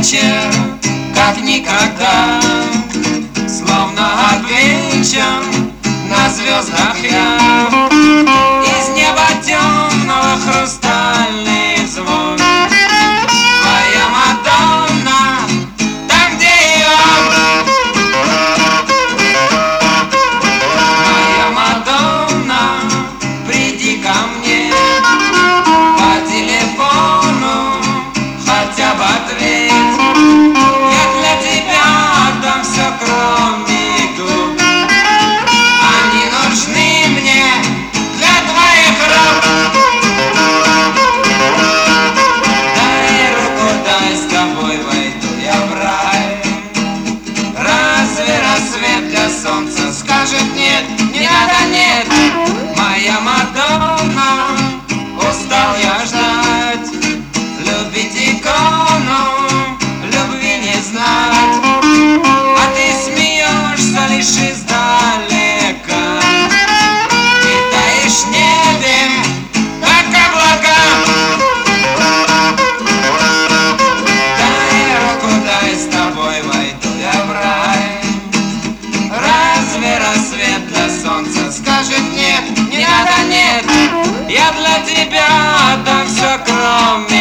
вечер, как никогда, словно отвечен на звездах я. Из неба темного хрустальный звон. Твоя Мадонна, там, где я. Моя Мадонна, приди ко мне по телефону, хотя бы ответь. Я для тебя отдам все, кроме губ. Они нужны мне для твоих рук. Дай руку, дай, с тобой войду я в рай. Разве рассвет для солнца скажет нет? Не надо, нет. Моя Мадонна, устал я ждать. Любить икону, любви не знать. А ты смеешься лишь издалека. И таишь в небе, как облака. Дай руку, дай, с тобой войду я в рай. Разве рассвет для солнца скажет нет? Не надо, нет. Я для тебя отдам все, кроме